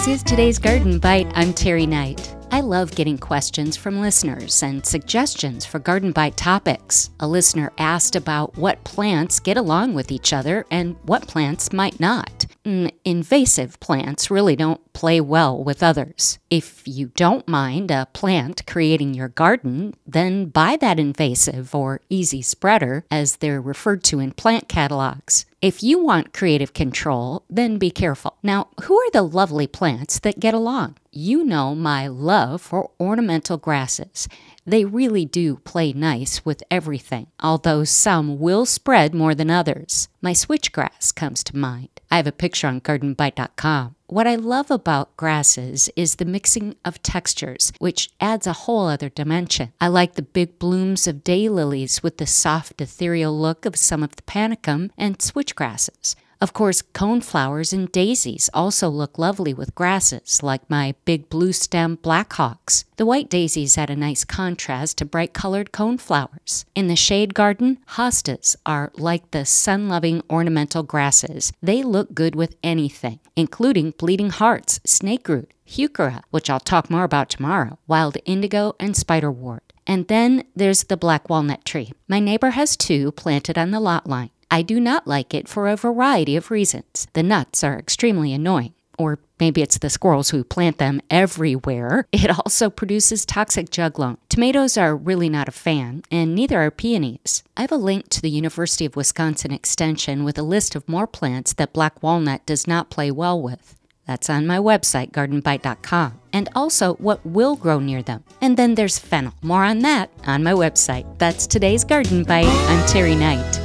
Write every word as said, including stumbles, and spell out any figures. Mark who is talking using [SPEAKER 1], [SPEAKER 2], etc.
[SPEAKER 1] This is today's Garden Bite. I'm Terry Knight. I love getting questions from listeners and suggestions for Garden Bite topics. A listener asked about what plants get along with each other and what plants might not. Mm, invasive plants really don't play well with others. If you don't mind a plant creating your garden, then buy that invasive or easy spreader, as they're referred to in plant catalogs. If you want creative control, then be careful. Now, who are the lovely plants that get along? You know my love for ornamental grasses. They really do play nice with everything, although some will spread more than others. My switchgrass comes to mind. I have a picture on garden bite dot com. What I love about grasses is the mixing of textures, which adds a whole other dimension. I like the big blooms of daylilies with the soft, ethereal look of some of the panicum and switchgrasses. Of course, coneflowers and daisies also look lovely with grasses, like my big blue stem blackhawks. The white daisies add a nice contrast to bright-colored coneflowers. In the shade garden, hostas are like the sun-loving ornamental grasses. They look good with anything, including bleeding hearts, snakeroot, heuchera, which I'll talk more about tomorrow, wild indigo, and spiderwort. And then there's the black walnut tree. My neighbor has two planted on the lot line. I do not like it for a variety of reasons. The nuts are extremely annoying, or maybe it's the squirrels who plant them everywhere. It also produces toxic juglone. Tomatoes are really not a fan, and neither are peonies. I have a link to the University of Wisconsin Extension with a list of more plants that black walnut does not play well with. That's on my website, garden bite dot com, and also what will grow near them. And then there's fennel. More on that on my website. That's today's Garden Bite. I'm Terry Knight.